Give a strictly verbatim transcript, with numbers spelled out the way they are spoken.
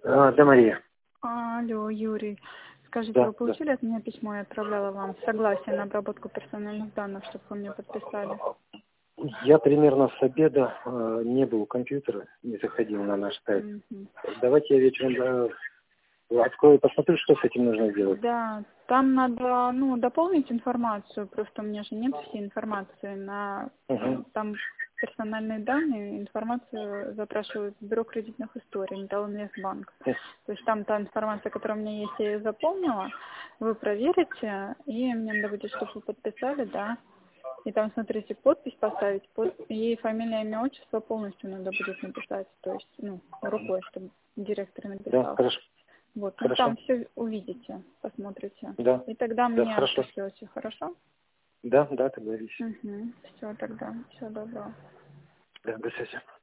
А, да, Мария. Алло, Юрий. Скажите, Да, вы получили да. от меня письмо, я отправляла вам согласие на обработку персональных данных, чтобы вы мне подписали? Я примерно с обеда э, не был у компьютера, не заходил на наш сайт. Мгм. Давайте я вечером э, открою, посмотрю, что с этим нужно сделать. Да, там надо, ну, дополнить информацию, просто у меня же нет всей информации на, Угу. там персональные данные, информацию запрашивают в бюро кредитных историй, Металлинвестбанк. То есть там та информация, которая у меня есть, я ее заполнила, вы проверите, и мне надо будет, чтобы вы подписали, да. И там, смотрите, подпись поставить, под... и фамилия, имя, отчество полностью надо будет написать, то есть, ну, рукой, чтобы директор Да, написал. хорошо. Вот, ну Хорошо. там все увидите, посмотрите. Да. И тогда Да, мне хорошо. отошлете, хорошо? Да, да, договорились. Угу. Все тогда, всего доброго. Да, до связи.